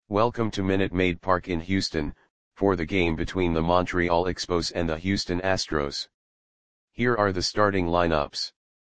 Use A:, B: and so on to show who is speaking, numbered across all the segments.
A: Welcome to Minute Maid Park in Houston, for the game between the Montreal Expos and the Houston Astros. Here are the starting lineups.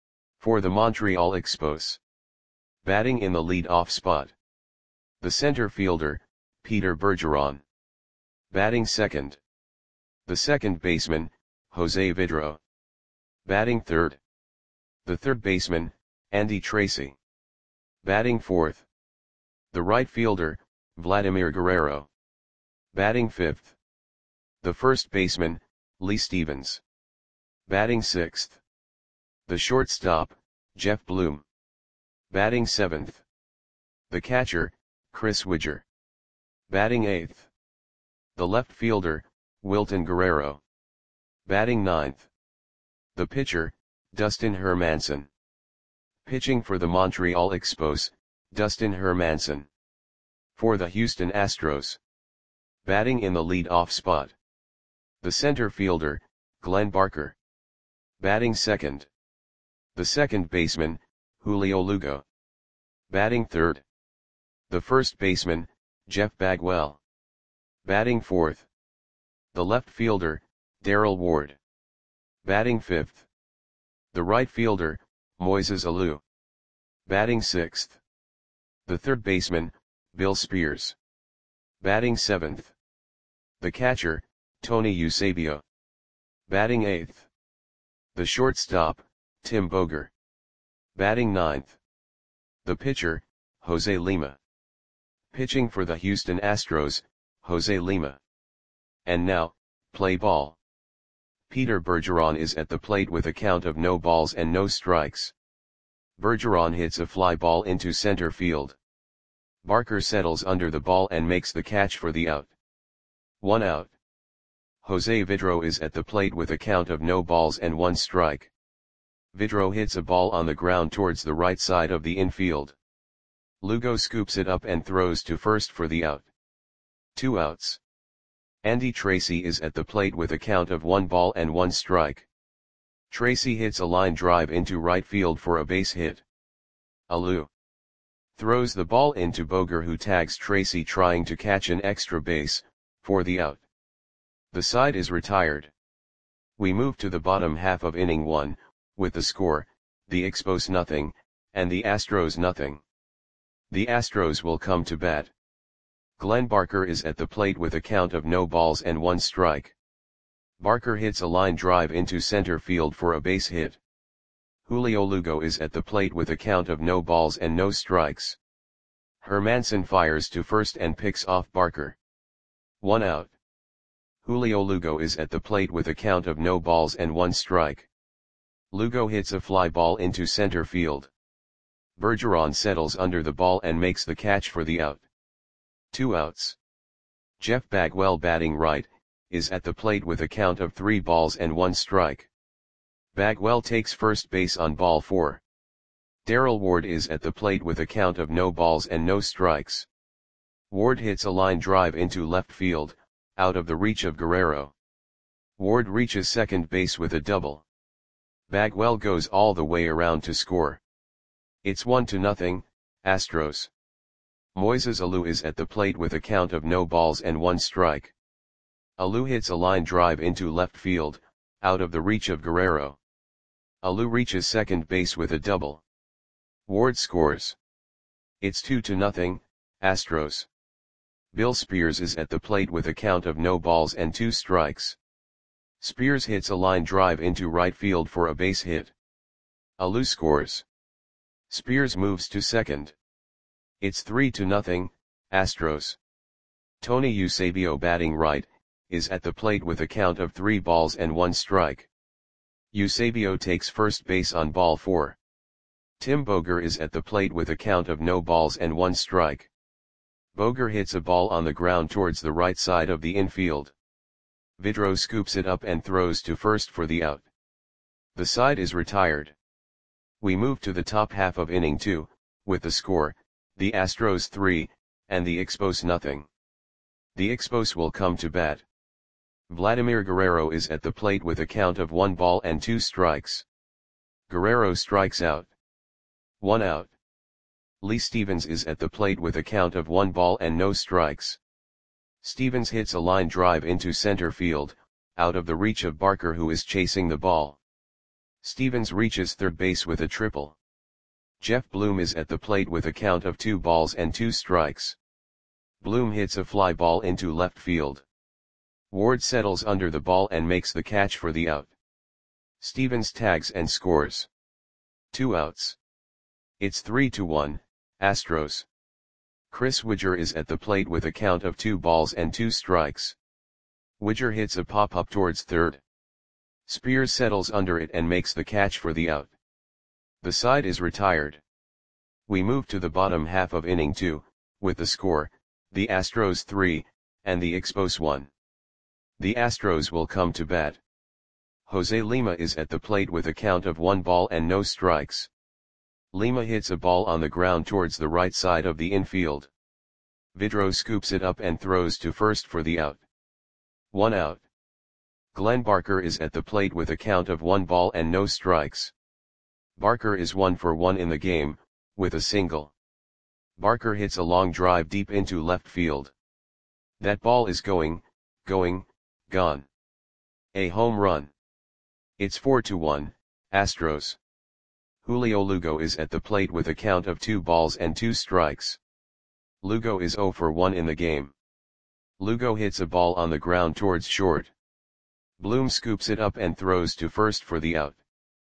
A: For the Montreal Expos. Batting in the lead-off spot. The center fielder, Peter Bergeron. Batting second. The second baseman, Jose Vidro. Batting third. The third baseman, Andy Tracy. Batting fourth. The right fielder, Vladimir Guerrero. Batting fifth. The first baseman, Lee Stevens. Batting sixth. The shortstop, Jeff Bloom. Batting seventh. The catcher, Chris Widger. Batting eighth. The left fielder, Wilton Guerrero. Batting ninth. The pitcher, Dustin Hermanson. Pitching for the Montreal Expos, Dustin Hermanson. For the Houston Astros. Batting in the lead-off spot. The center fielder, Glenn Barker. Batting second. The second baseman, Julio Lugo. Batting third. The first baseman, Jeff Bagwell. Batting fourth. The left fielder, Darrell Ward. Batting fifth. The right fielder, Moises Alou. Batting sixth. The third baseman, Bill Spears. Batting seventh. The catcher, Tony Eusebio. Batting eighth. The shortstop, Tim Boger. Batting ninth. The pitcher, Jose Lima. Pitching for the Houston Astros, Jose Lima. And now, play ball. Peter Bergeron is at the plate with a count of no balls and no strikes. Bergeron hits a fly ball into center field. Barker settles under the ball and makes the catch for the out. 1 out. Jose Vidro is at the plate with a count of no balls and 1 strike. Vidro hits a ball on the ground towards the right side of the infield. Lugo scoops it up and throws to first for the out. 2 outs. Andy Tracy is at the plate with a count of 1 ball and 1 strike. Tracy hits a line drive into right field for a base hit. Alou throws the ball into Boger, who tags Tracy trying to catch an extra base, for the out. The side is retired. We move to the bottom half of inning 1, with the score, the Expos nothing, and the Astros nothing. The Astros will come to bat. Glenn Barker is at the plate with a count of no balls and 1 strike. Barker hits a line drive into center field for a base hit. Julio Lugo is at the plate with a count of no balls and no strikes. Hermanson fires to first and picks off Barker. 1 out. Julio Lugo is at the plate with a count of no balls and 1 strike. Lugo hits a fly ball into center field. Bergeron settles under the ball and makes the catch for the out. 2 outs. Jeff Bagwell, batting right, is at the plate with a count of 3 balls and 1 strike. Bagwell takes first base on ball 4. Darrell Ward is at the plate with a count of no balls and no strikes. Ward hits a line drive into left field, out of the reach of Guerrero. Ward reaches second base with a double. Bagwell goes all the way around to score. It's 1-0, Astros. Moises Alou is at the plate with a count of no balls and 1 strike. Alou hits a line drive into left field, out of the reach of Guerrero. Alou reaches second base with a double. Ward scores. It's 2-0, Astros. Bill Spears is at the plate with a count of no balls and 2 strikes. Spears hits a line drive into right field for a base hit. Alou scores. Spears moves to second. It's 3-0, Astros. Tony Eusebio, batting right, is at the plate with a count of 3 balls and 1 strike. Eusebio takes first base on ball 4. Tim Boger is at the plate with a count of no balls and 1 strike. Boger hits a ball on the ground towards the right side of the infield. Vidro scoops it up and throws to first for the out. The side is retired. We move to the top half of inning 2, with the score, the Astros 3, and the Expos nothing. The Expos will come to bat. Vladimir Guerrero is at the plate with a count of 1 ball and 2 strikes. Guerrero strikes out. 1 out. Lee Stevens is at the plate with a count of 1 ball and no strikes. Stevens hits a line drive into center field, out of the reach of Barker, who is chasing the ball. Stevens reaches third base with a triple. Jeff Bloom is at the plate with a count of 2 balls and 2 strikes. Bloom hits a fly ball into left field. Ward settles under the ball and makes the catch for the out. Stevens tags and scores. 2 outs. It's 3-1, Astros. Chris Widger is at the plate with a count of 2 balls and 2 strikes. Widger hits a pop-up towards third. Spears settles under it and makes the catch for the out. The side is retired. We move to the bottom half of inning 2, with the score, the Astros 3, and the Expos 1. The Astros will come to bat. Jose Lima is at the plate with a count of 1 ball and no strikes. Lima hits a ball on the ground towards the right side of the infield. Vidro scoops it up and throws to first for the out. 1 out. Glenn Barker is at the plate with a count of 1 ball and no strikes. Barker is 1 for 1 in the game, with a single. Barker hits a long drive deep into left field. That ball is going, gone. A home run. It's 4-1, Astros. Julio Lugo is at the plate with a count of 2 balls and 2 strikes. Lugo is 0 for 1 in the game. Lugo hits a ball on the ground towards short. Bloom scoops it up and throws to first for the out.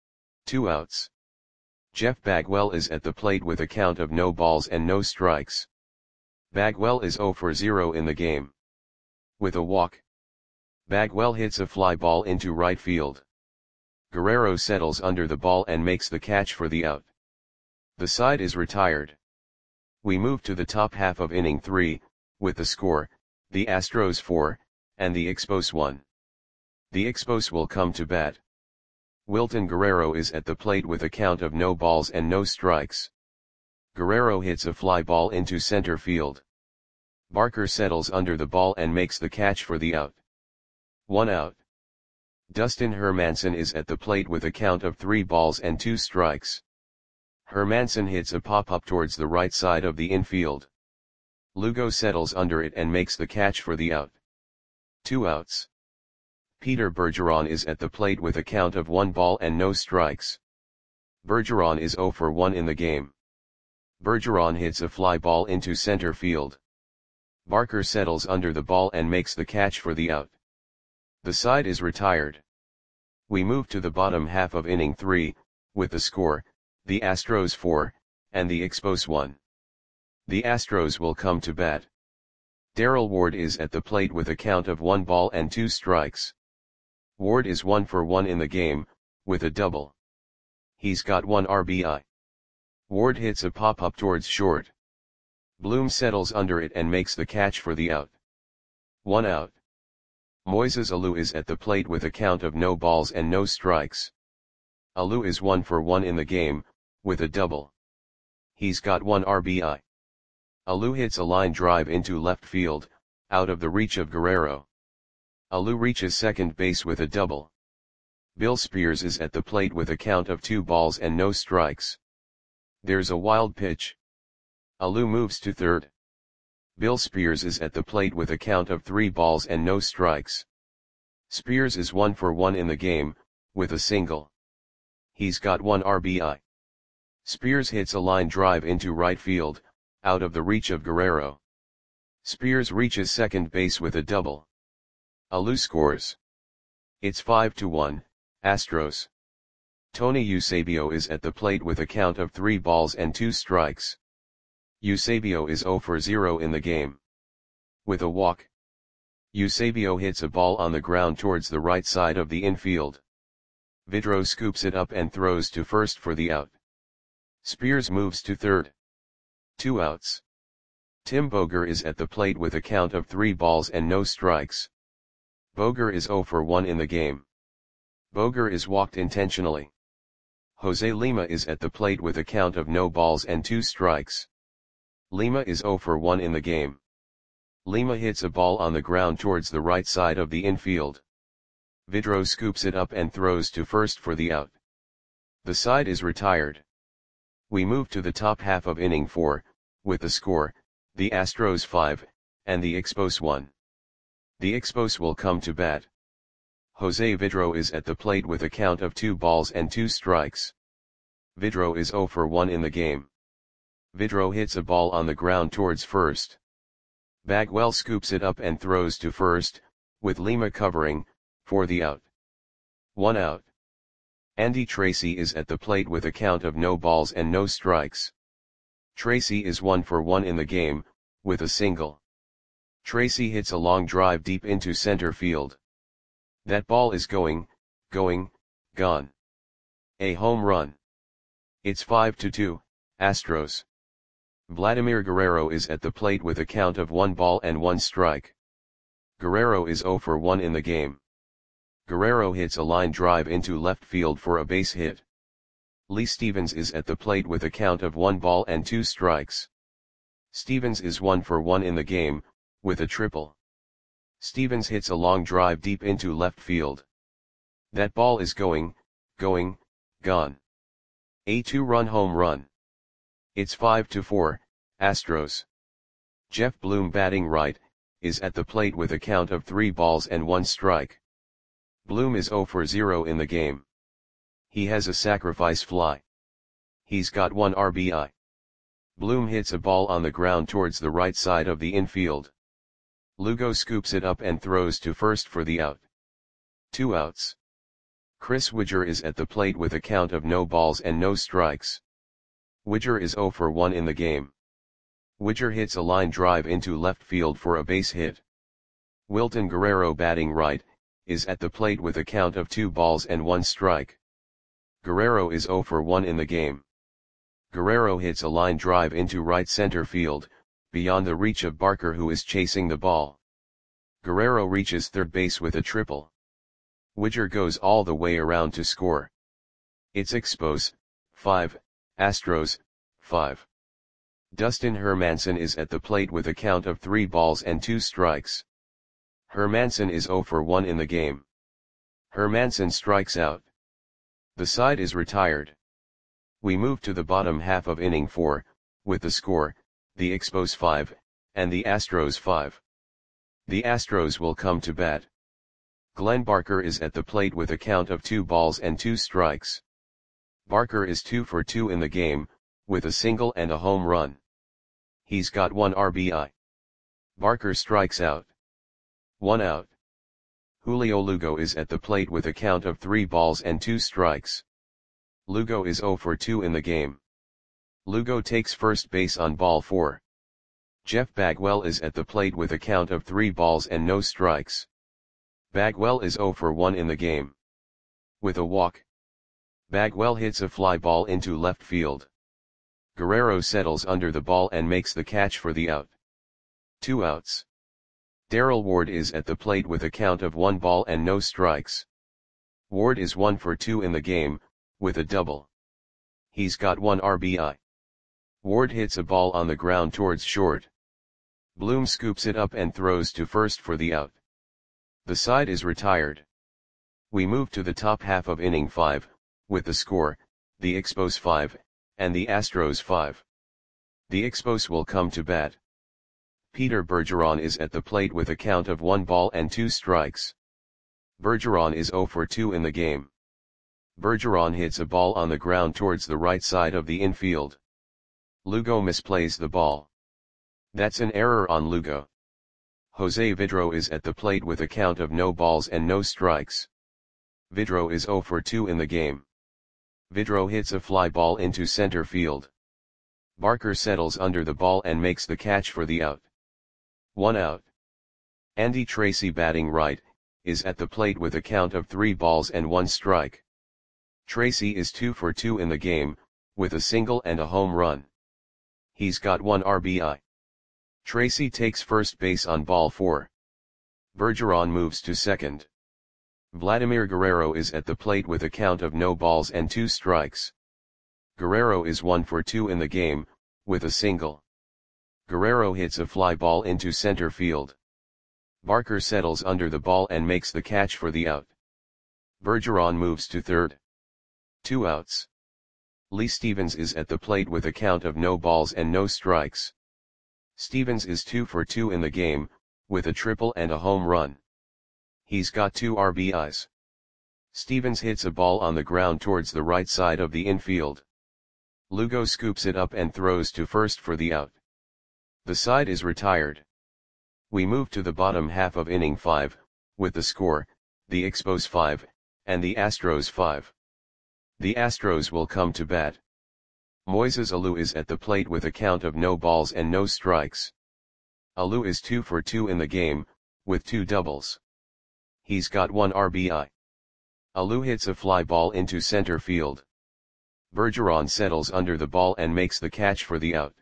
A: 2 outs. Jeff Bagwell is at the plate with a count of no balls and no strikes. Bagwell is 0 for 0 in the game. With a walk. Bagwell hits a fly ball into right field. Guerrero settles under the ball and makes the catch for the out. The side is retired. We move to the top half of inning 3, with the score, the Astros 4, and the Expos 1. The Expos will come to bat. Wilton Guerrero is at the plate with a count of no balls and no strikes. Guerrero hits a fly ball into center field. Barker settles under the ball and makes the catch for the out. 1 out. Dustin Hermanson is at the plate with a count of 3 balls and 2 strikes. Hermanson hits a pop-up towards the right side of the infield. Lugo settles under it and makes the catch for the out. 2 outs. Peter Bergeron is at the plate with a count of 1 ball and no strikes. Bergeron is 0 for 1 in the game. Bergeron hits a fly ball into center field. Barker settles under the ball and makes the catch for the out. The side is retired. We move to the bottom half of inning 3, with the score, the Astros 4, and the Expos 1. The Astros will come to bat. Darrell Ward is at the plate with a count of 1 ball and 2 strikes. Ward is 1 for 1 in the game, with a double. He's got 1 RBI. Ward hits a pop-up towards short. Bloom settles under it and makes the catch for the out. 1 out. Moises Alou is at the plate with a count of no balls and no strikes. Alou is 1 for 1 in the game, with a double. He's got 1 RBI. Alou hits a line drive into left field, out of the reach of Guerrero. Alou reaches second base with a double. Bill Spears is at the plate with a count of 2 balls and no strikes. There's a wild pitch. Alou moves to third. Bill Spears is at the plate with a count of 3 balls and no strikes. Spears is 1 for 1 in the game, with a single. He's got 1 RBI. Spears hits a line drive into right field, out of the reach of Guerrero. Spears reaches second base with a double. Alou scores. It's 5-1, Astros. Tony Eusebio is at the plate with a count of 3 balls and 2 strikes. Eusebio is 0 for 0 in the game. With a walk. Eusebio hits a ball on the ground towards the right side of the infield. Vidro scoops it up and throws to first for the out. Spears moves to third. 2 outs. Tim Boger is at the plate with a count of 3 balls and no strikes. Boger is 0 for 1 in the game. Boger is walked intentionally. Jose Lima is at the plate with a count of no balls and 2 strikes. Lima is 0 for 1 in the game. Lima hits a ball on the ground towards the right side of the infield. Vidro scoops it up and throws to first for the out. The side is retired. We move to the top half of inning 4, with the score, the Astros 5, and the Expos 1. The Expos will come to bat. Jose Vidro is at the plate with a count of 2 balls and 2 strikes. Vidro is 0 for 1 in the game. Vidro hits a ball on the ground towards first. Bagwell scoops it up and throws to first, with Lima covering, for the out. 1 out. Andy Tracy is at the plate with a count of no balls and no strikes. Tracy is 1 for 1 in the game, with a single. Tracy hits a long drive deep into center field. That ball is going, gone. A home run. It's 5-2, Astros. Vladimir Guerrero is at the plate with a count of 1 ball and 1 strike. Guerrero is 0 for 1 in the game. Guerrero hits a line drive into left field for a base hit. Lee Stevens is at the plate with a count of 1 ball and 2 strikes. Stevens is 1 for 1 in the game, with a triple. Stevens hits a long drive deep into left field. That ball is going, gone. A 2-run home run. It's 5-4, Astros. Jeff Bloom batting right, is at the plate with a count of 3 balls and 1 strike. Bloom is 0 for 0 in the game. He has a sacrifice fly. He's got 1 RBI. Bloom hits a ball on the ground towards the right side of the infield. Lugo scoops it up and throws to first for the out. 2 outs. Chris Widger is at the plate with a count of no balls and no strikes. Widger is 0 for 1 in the game. Widger hits a line drive into left field for a base hit. Wilton Guerrero batting right, is at the plate with a count of 2 balls and 1 strike. Guerrero is 0 for 1 in the game. Guerrero hits a line drive into right center field, beyond the reach of Barker who is chasing the ball. Guerrero reaches third base with a triple. Widger goes all the way around to score. It's Expos, 5, Astros, 5. Dustin Hermanson is at the plate with a count of 3 balls and 2 strikes. Hermanson is 0 for 1 in the game. Hermanson strikes out. The side is retired. We move to the bottom half of inning 4, with the score, the Expos 5, and the Astros 5. The Astros will come to bat. Glenn Barker is at the plate with a count of 2 balls and 2 strikes. Barker is 2 for 2 in the game, with a single and a home run. He's got 1 RBI. Barker strikes out. 1 out. Julio Lugo is at the plate with a count of 3 balls and 2 strikes. Lugo is 0 for 2 in the game. Lugo takes first base on ball 4. Jeff Bagwell is at the plate with a count of 3 balls and no strikes. Bagwell is 0 for 1 in the game. With a walk. Bagwell hits a fly ball into left field. Guerrero settles under the ball and makes the catch for the out. 2 outs. Darrell Ward is at the plate with a count of 1 ball and no strikes. Ward is 1 for 2 in the game, with a double. He's got 1 RBI. Ward hits a ball on the ground towards short. Bloom scoops it up and throws to first for the out. The side is retired. We move to the top half of inning 5, with the score, the Expos 5, and the Astros 5. The Expos will come to bat. Peter Bergeron is at the plate with a count of 1 ball and 2 strikes. Bergeron is 0 for 2 in the game. Bergeron hits a ball on the ground towards the right side of the infield. Lugo misplays the ball. That's an error on Lugo. Jose Vidro is at the plate with a count of no balls and no strikes. Vidro is 0 for 2 in the game. Vidro hits a fly ball into center field. Barker settles under the ball and makes the catch for the out. 1 out. Andy Tracy batting right, is at the plate with a count of 3 balls and 1 strike. Tracy is 2 for 2 in the game, with a single and a home run. He's got 1 RBI. Tracy takes first base on ball 4. Bergeron moves to second. Vladimir Guerrero is at the plate with a count of no balls and 2 strikes. Guerrero is 1 for 2 in the game, with a single. Guerrero hits a fly ball into center field. Barker settles under the ball and makes the catch for the out. Bergeron moves to third. 2 outs. Lee Stevens is at the plate with a count of no balls and no strikes. Stevens is 2 for 2 in the game, with a triple and a home run. He's got 2 RBIs. Stevens hits a ball on the ground towards the right side of the infield. Lugo scoops it up and throws to first for the out. The side is retired. We move to the bottom half of inning 5, with the score, the Expos 5, and the Astros 5. The Astros will come to bat. Moises Alou is at the plate with a count of no balls and no strikes. Alou is 2 for 2 in the game, with 2 doubles. He's got 1 RBI. Alou hits a fly ball into center field. Bergeron settles under the ball and makes the catch for the out.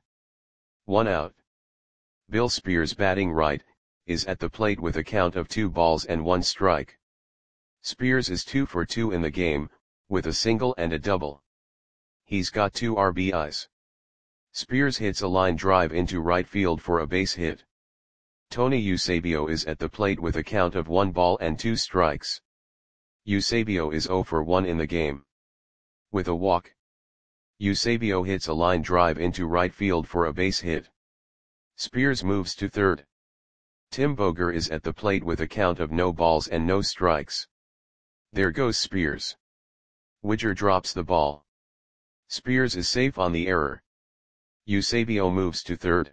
A: 1 out. Bill Spears, batting right, is at the plate with a count of 2 balls and 1 strike. Spears is 2 for 2 in the game, with a single and a double. He's got 2 RBIs. Spears hits a line drive into right field for a base hit. Tony Eusebio is at the plate with a count of 1 ball and 2 strikes. Eusebio is 0 for 1 in the game. With a walk. Eusebio hits a line drive into right field for a base hit. Spears moves to third. Tim Boger is at the plate with a count of no balls and no strikes. There goes Spears. Widger drops the ball. Spears is safe on the error. Eusebio moves to third.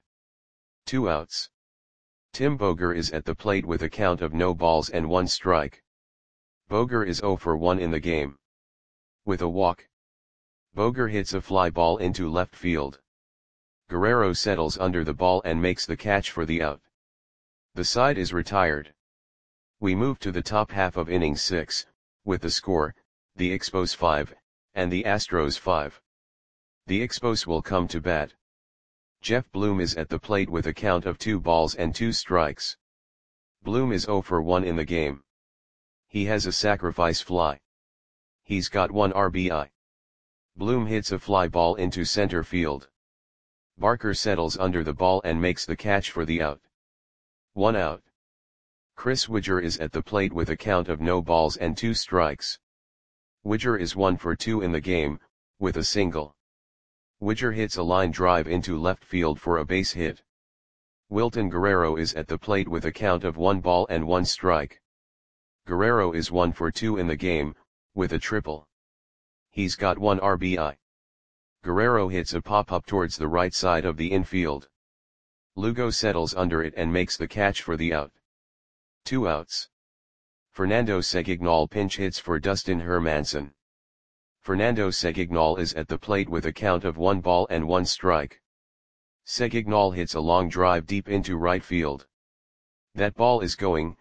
A: 2 outs. Tim Boger is at the plate with a count of no balls and 1 strike. Boger is 0 for 1 in the game. With a walk. Boger hits a fly ball into left field. Guerrero settles under the ball and makes the catch for the out. The side is retired. We move to the top half of inning 6, with the score, the Expos 5, and the Astros 5. The Expos will come to bat. Jeff Bloom is at the plate with a count of 2 balls and 2 strikes. Bloom is 0 for 1 in the game. He has a sacrifice fly. He's got 1 RBI. Bloom hits a fly ball into center field. Barker settles under the ball and makes the catch for the out. 1 out. Chris Widger is at the plate with a count of no balls and 2 strikes. Widger is 1 for 2 in the game, with a single. Widger hits a line drive into left field for a base hit. Wilton Guerrero is at the plate with a count of 1 ball and 1 strike. Guerrero is 1 for 2 in the game, with a triple. He's got 1 RBI. Guerrero hits a pop-up towards the right side of the infield. Lugo settles under it and makes the catch for the out. 2 outs. Fernando Segignal pinch hits for Dustin Hermanson. Fernando Segignal is at the plate with a count of 1 ball and 1 strike. Segignal hits a long drive deep into right field. That ball is gone.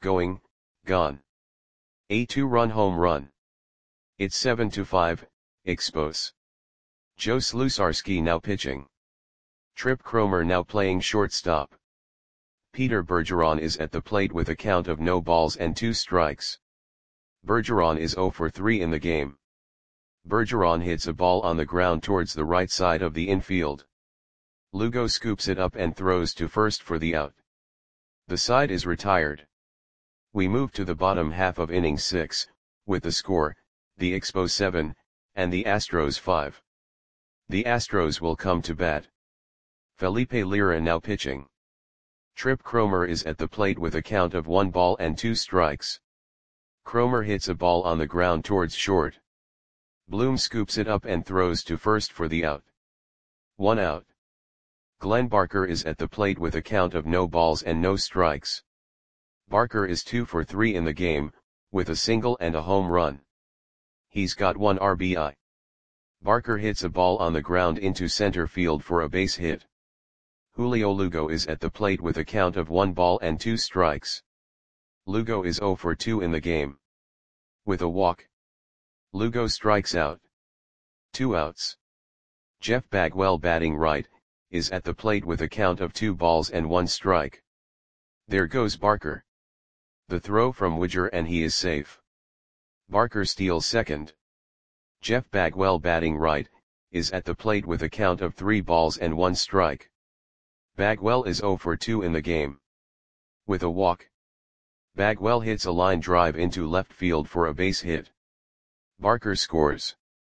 A: A 2-run home run. It's 7-5, Expos. Joe Slusarski now pitching. Trip Cromer now playing shortstop. Peter Bergeron is at the plate with a count of no balls and 2 strikes. Bergeron is 0 for 3 in the game. Bergeron hits a ball on the ground towards the right side of the infield. Lugo scoops it up and throws to first for the out. The side is retired. We move to the bottom half of inning 6, with the score, the Expos 7, and the Astros 5. The Astros will come to bat. Felipe Lira now pitching. Trip Cromer is at the plate with a count of 1 ball and 2 strikes. Cromer hits a ball on the ground towards short. Bloom scoops it up and throws to first for the out. 1 out. Glenn Barker is at the plate with a count of no balls and no strikes. Barker is 2 for 3 in the game, with a single and a home run. He's got 1 RBI. Barker hits a ball on the ground into center field for a base hit. Julio Lugo is at the plate with a count of 1 ball and 2 strikes. Lugo is 0 for 2 in the game. With a walk. Lugo strikes out. 2 outs. Jeff Bagwell, batting right, is at the plate with a count of 2 balls and 1 strike. There goes Barker. The throw from Widger and he is safe. Barker steals second. Jeff Bagwell, batting right, is at the plate with a count of 3 balls and 1 strike. Bagwell is 0 for 2 in the game. With a walk. Bagwell hits a line drive into left field for a base hit. Barker scores.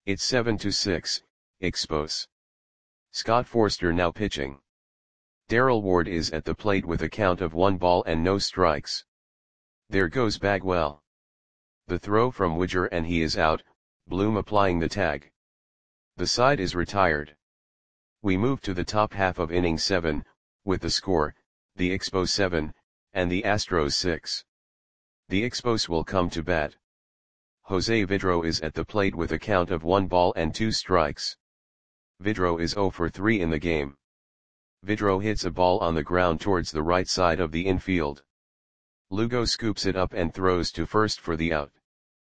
A: It's 7-6, Expos. Scott Forster now pitching. Darrell Ward is at the plate with a count of 1 ball and no strikes. There goes Bagwell. The throw from Widger and he is out, Bloom applying the tag. The side is retired. We move to the top half of inning 7, with the score, the Expos 7, and the Astros 6. The Expos will come to bat. Jose Vidro is at the plate with a count of 1 ball and 2 strikes. Vidro is 0 for 3 in the game. Vidro hits a ball on the ground towards the right side of the infield. Lugo scoops it up and throws to first for the out.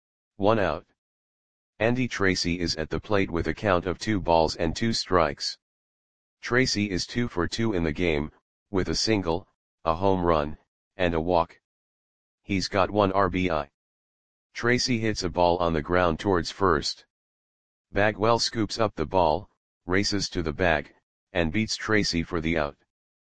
A: 1 out. Andy Tracy is at the plate with a count of 2 balls and 2 strikes. Tracy is 2 for 2 in the game, with a single, a home run, and a walk. He's got 1 RBI. Tracy hits a ball on the ground towards first. Bagwell scoops up the ball, races to the bag, and beats Tracy for the out.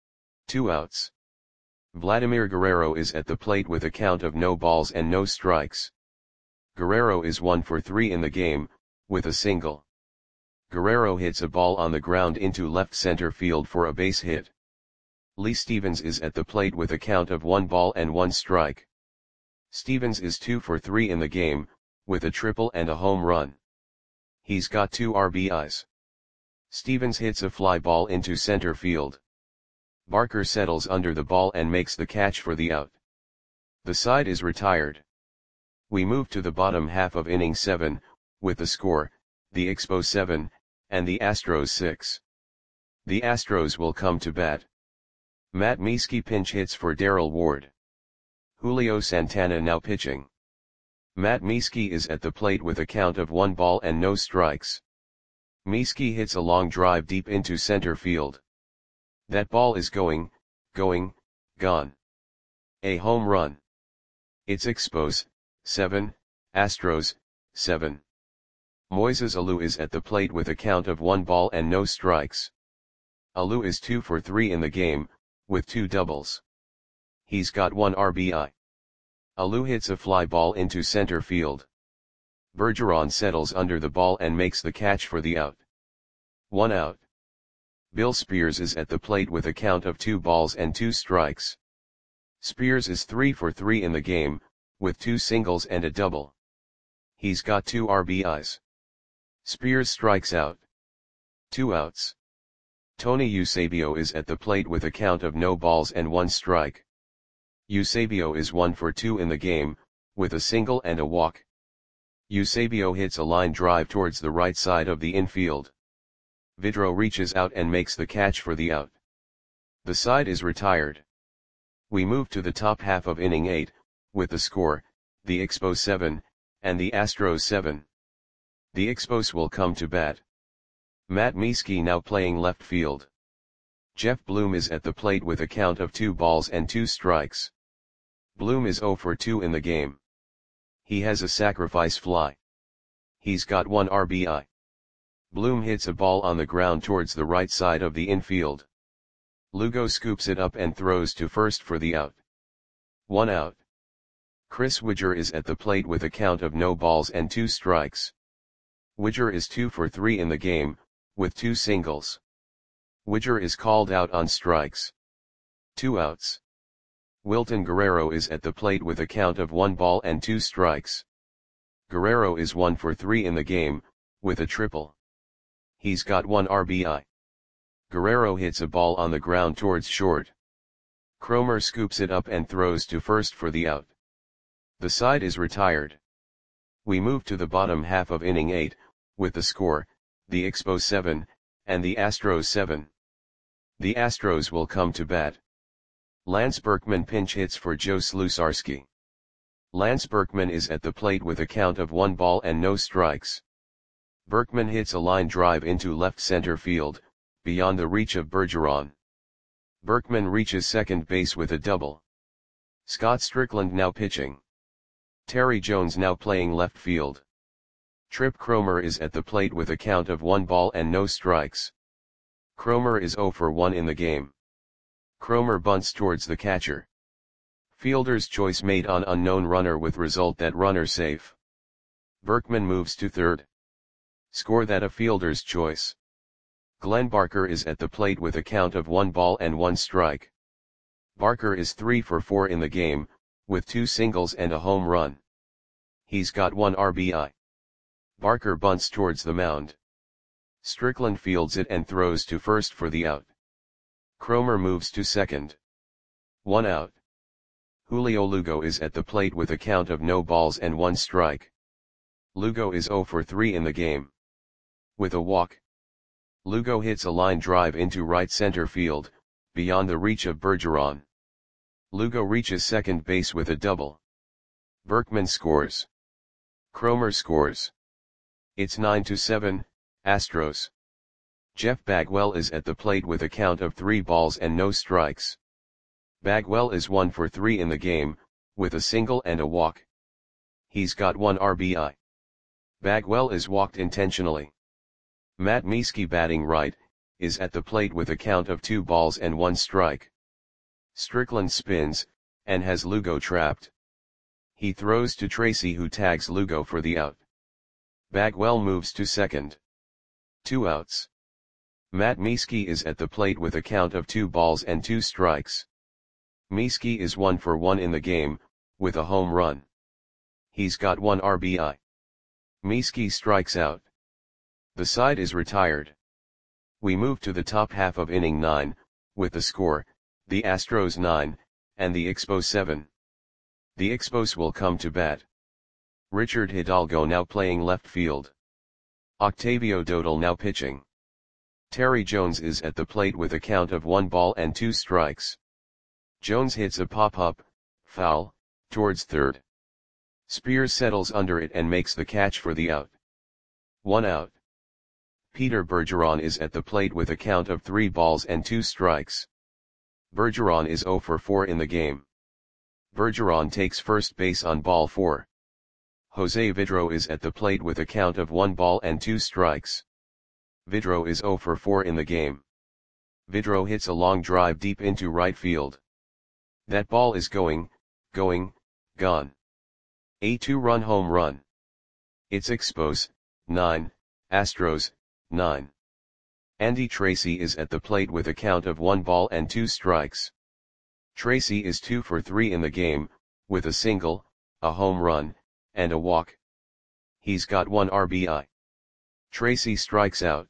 A: 2 outs. Vladimir Guerrero is at the plate with a count of no balls and no strikes. Guerrero is 1 for 3 in the game, with a single. Guerrero hits a ball on the ground into left center field for a base hit. Lee Stevens is at the plate with a count of 1 ball and 1 strike. Stevens is 2 for 3 in the game, with a triple and a home run. He's got 2 RBIs. Stevens hits a fly ball into center field. Barker settles under the ball and makes the catch for the out. The side is retired. We move to the bottom half of inning 7, with the score, the Expos 7, and the Astros 6. The Astros will come to bat. Matt Mieske pinch hits for Darrell Ward. Julio Santana now pitching. Matt Mieske is at the plate with a count of 1 ball and no strikes. Mieske hits a long drive deep into center field. That ball is going, gone. A home run. It's Expos, 7, Astros, 7. Moises Alou is at the plate with a count of 1 ball and no strikes. Alou is 2 for 3 in the game, with 2 doubles. He's got 1 RBI. Alou hits a fly ball into center field. Bergeron settles under the ball and makes the catch for the out. 1 out. Bill Spears is at the plate with a count of 2 balls and 2 strikes. Spears is 3 for 3 in the game, with 2 singles and a double. He's got 2 RBIs. Spears strikes out. 2 outs. Tony Eusebio is at the plate with a count of no balls and 1 strike. Eusebio is 1 for 2 in the game, with a single and a walk. Eusebio hits a line drive towards the right side of the infield. Vidro reaches out and makes the catch for the out. The side is retired. We move to the top half of inning 8, with the score, the Expos 7, and the Astros 7. The Expos will come to bat. Matt Mieske now playing left field. Jeff Bloom is at the plate with a count of 2 balls and 2 strikes. Bloom is 0 for 2 in the game. He has a sacrifice fly. He's got 1 RBI. Bloom hits a ball on the ground towards the right side of the infield. Lugo scoops it up and throws to first for the out. 1 out. Chris Widger is at the plate with a count of no balls and 2 strikes. Widger is 2 for 3 in the game, with 2 singles. Widger is called out on strikes. 2 outs. Wilton Guerrero is at the plate with a count of 1 ball and 2 strikes. Guerrero is 1 for 3 in the game, with a triple. He's got 1 RBI. Guerrero hits a ball on the ground towards short. Cromer scoops it up and throws to first for the out. The side is retired. We move to the bottom half of inning 8, with the score, the Expos 7, and the Astros 7. The Astros will come to bat. Lance Berkman pinch hits for Joe Slusarski. Lance Berkman is at the plate with a count of 1 ball and no strikes. Berkman hits a line drive into left center field, beyond the reach of Bergeron. Berkman reaches second base with a double. Scott Strickland now pitching. Terry Jones now playing left field. Trip Cromer is at the plate with a count of 1 ball and no strikes. Cromer is 0 for 1 in the game. Cromer bunts towards the catcher. Fielder's choice made on unknown runner with result that runner safe. Berkman moves to third. Score that a fielder's choice. Glenn Barker is at the plate with a count of 1 ball and 1 strike. Barker is 3 for 4 in the game, with 2 singles and a home run. He's got 1 RBI. Barker bunts towards the mound. Strickland fields it and throws to first for the out. Cromer moves to second. 1 out. Julio Lugo is at the plate with a count of no balls and 1 strike. Lugo is 0 for 3 in the game. With a walk, Lugo hits a line drive into right center field, beyond the reach of Bergeron. Lugo reaches second base with a double. Berkman scores. Cromer scores. It's 9-7, Astros. Jeff Bagwell is at the plate with a count of 3 balls and no strikes. Bagwell is 1 for 3 in the game, with a single and a walk. He's got 1 RBI. Bagwell is walked intentionally. Matt Mieske, batting right, is at the plate with a count of 2 balls and 1 strike. Strickland spins, and has Lugo trapped. He throws to Tracy, who tags Lugo for the out. Bagwell moves to second. 2 outs. Matt Mieske is at the plate with a count of 2 balls and 2 strikes. Mieske is 1 for 1 in the game, with a home run. He's got 1 RBI. Mieske strikes out. The side is retired. We move to the top half of inning 9, with the score, the Astros 9, and the Expos 7. The Expos will come to bat. Richard Hidalgo now playing left field. Octavio Dodal now pitching. Terry Jones is at the plate with a count of 1 ball and 2 strikes. Jones hits a pop-up, foul, towards third. Spears settles under it and makes the catch for the out. 1 out. Peter Bergeron is at the plate with a count of 3 balls and 2 strikes. Bergeron is 0 for 4 in the game. Bergeron takes first base on ball 4. Jose Vidro is at the plate with a count of 1 ball and 2 strikes. Vidro is 0 for 4 in the game. Vidro hits a long drive deep into right field. That ball is gone. A 2-run home run. It's Expos, 9, Astros, 9. Andy Tracy is at the plate with a count of 1 ball and 2 strikes. Tracy is 2 for 3 in the game, with a single, a home run, and a walk. He's got 1 RBI. Tracy strikes out.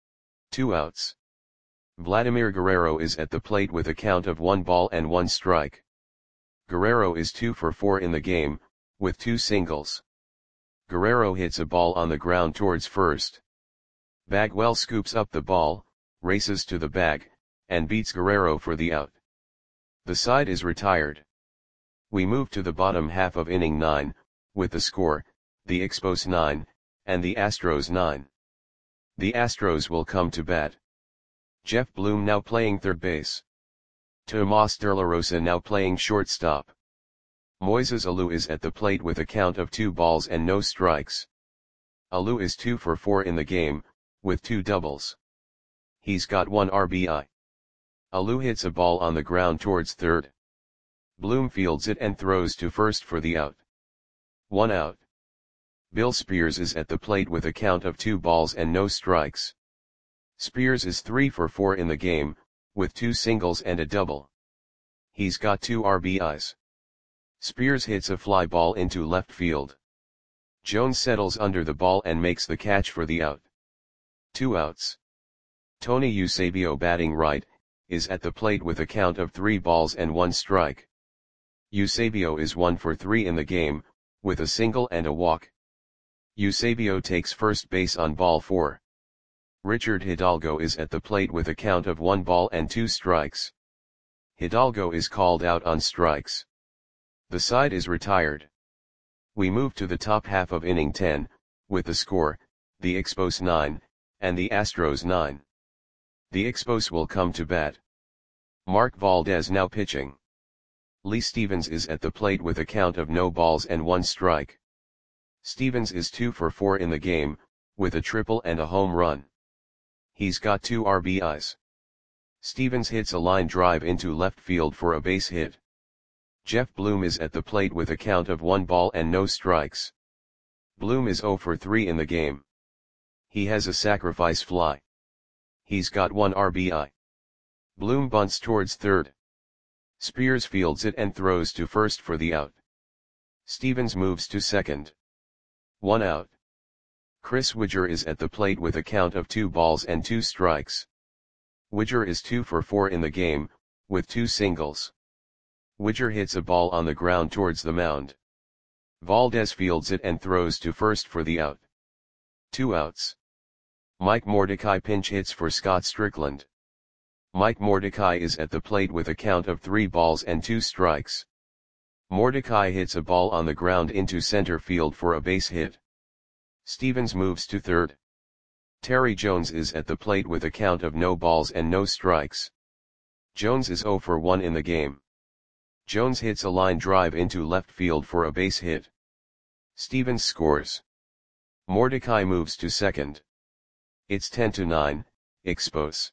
A: 2 outs. Vladimir Guerrero is at the plate with a count of 1 ball and 1 strike. Guerrero is 2 for 4 in the game, with 2 singles. Guerrero hits a ball on the ground towards first. Bagwell scoops up the ball, races to the bag, and beats Guerrero for the out. The side is retired. We move to the bottom half of inning 9, with the score, the Expos 9, and the Astros 9. The Astros will come to bat. Jeff Bloom now playing third base. Tomas De La Rosa now playing shortstop. Moises Alou is at the plate with a count of 2 balls and no strikes. Alou is 2 for 4 in the game, with 2 doubles. He's got 1 RBI. Alou hits a ball on the ground towards third. Bloom fields it and throws to first for the out. 1 out. Bill Spears is at the plate with a count of 2 balls and no strikes. Spears is 3 for 4 in the game, with 2 singles and a double. He's got 2 RBIs. Spears hits a fly ball into left field. Jones settles under the ball and makes the catch for the out. 2 outs. Tony Eusebio, batting right, is at the plate with a count of 3 balls and 1 strike. Eusebio is 1 for 3 in the game, with a single and a walk. Eusebio takes first base on ball 4. Richard Hidalgo is at the plate with a count of 1 ball and 2 strikes. Hidalgo is called out on strikes. The side is retired. We move to the top half of inning 10, with the score, the Expos 9, and the Astros 9. The Expos will come to bat. Mark Valdez now pitching. Lee Stevens is at the plate with a count of no balls and 1 strike. Stevens is 2 for 4 in the game, with a triple and a home run. He's got 2 RBIs. Stevens hits a line drive into left field for a base hit. Jeff Bloom is at the plate with a count of 1 ball and no strikes. Bloom is 0 for 3 in the game. He has a sacrifice fly. He's got 1 RBI. Bloom bunts towards third. Spears fields it and throws to first for the out. Stevens moves to second. 1 out. Chris Widger is at the plate with a count of 2 balls and 2 strikes. Widger is 2 for 4 in the game, with 2 singles. Widger hits a ball on the ground towards the mound. Valdez fields it and throws to first for the out. 2 outs. Mike Mordecai pinch hits for Scott Strickland. Mike Mordecai is at the plate with a count of 3 balls and 2 strikes. Mordecai hits a ball on the ground into center field for a base hit. Stevens moves to third. Terry Jones is at the plate with a count of no balls and no strikes. Jones is 0 for 1 in the game. Jones hits a line drive into left field for a base hit. Stevens scores. Mordecai moves to second. It's 10-9, Expos.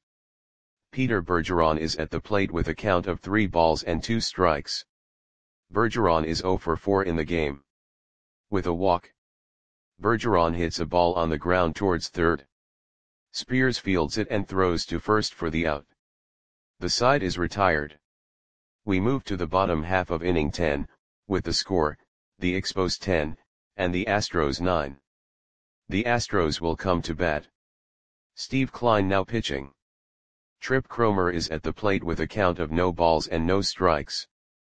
A: Peter Bergeron is at the plate with a count of 3 balls and 2 strikes. Bergeron is 0 for 4 in the game. With a walk. Bergeron hits a ball on the ground towards third. Spears fields it and throws to first for the out. The side is retired. We move to the bottom half of inning 10, with the score, the Expos 10, and the Astros 9. The Astros will come to bat. Steve Kline now pitching. Trip Cromer is at the plate with a count of no balls and no strikes.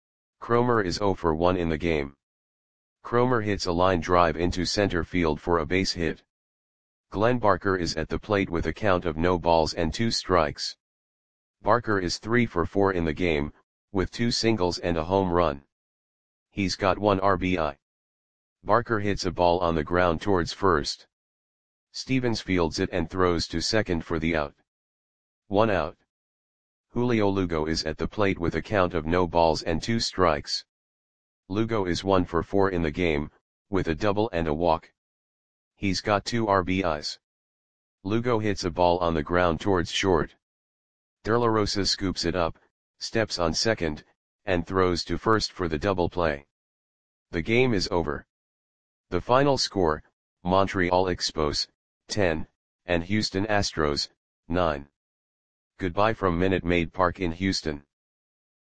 A: Cromer is 0 for 1 in the game. Cromer hits a line drive into center field for a base hit. Glenn Barker is at the plate with a count of no balls and 2 strikes. Barker is 3 for 4 in the game, with 2 singles and a home run. He's got 1 RBI. Barker hits a ball on the ground towards first. Stevens fields it and throws to second for the out. 1 out. Julio Lugo is at the plate with a count of no balls and 2 strikes. Lugo is 1 for 4 in the game, with a double and a walk. He's got 2 RBIs. Lugo hits a ball on the ground towards short. De La Rosa scoops it up, steps on second, and throws to first for the double play. The game is over. The final score, Montreal Expos, 10, and Houston Astros, 9. Goodbye from Minute Maid Park in Houston.